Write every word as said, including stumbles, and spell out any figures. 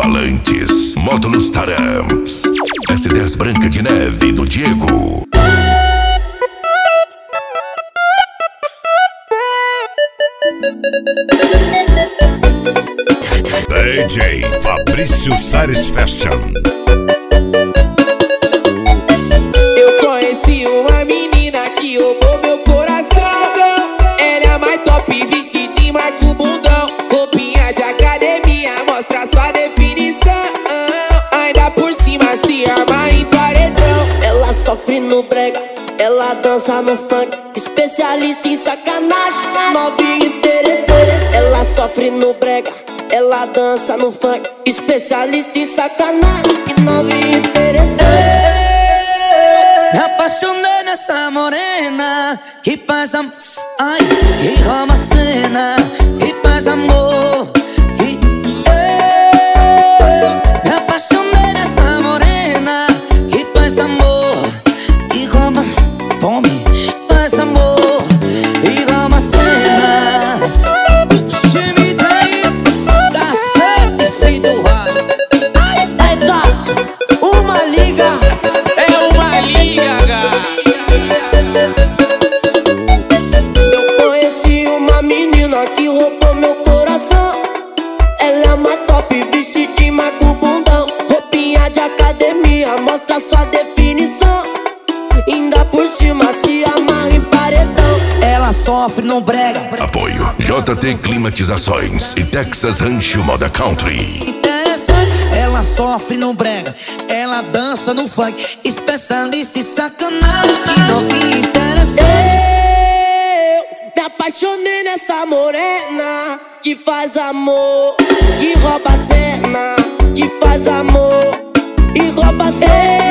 alto-falantes, módulos Taramps, S dez Branca de Neve do Diego. D J Fabrício Sares Fashion. Eu conheci uma menina que roubou meu coração. Ela é mais top, vestidinho, marca o bundão. Roupinha de academia, mostra sua definição. Ainda por cima se arma em paredão. Ela sofre no brega, ela dança no funk. Especialista em sacanagem, novinha interessante. Ela sofre no brega, ela dança no funk. Especialista em sacanagem, novinha interessante. Me apaixonei nessa morena que faz amor, ai, que rouba a cena, que faz amor. Que eu me apaixonei nessa morena que faz amor, que rouba, tome, faz amor, e rouba a cena. Time dez, cacete sem do rádio. É top, uma liga. Eu conheci uma menina que roubou meu coração. Ela é mais top, vestidinho, marca o bundão. Roupinha de academia, mostra sua definição. Ainda por cima se amarra em paredão. Ela sofre no brega. Apoio J T Climatizações e Texas Rancho Moda Country. Interessante, ela sofre no brega, ela dança no funk. Especialista em sacanagem, que novinha interessante. Eu me apaixonei nessa morena que faz amor, que rouba a cena, que faz amor e rouba a cena.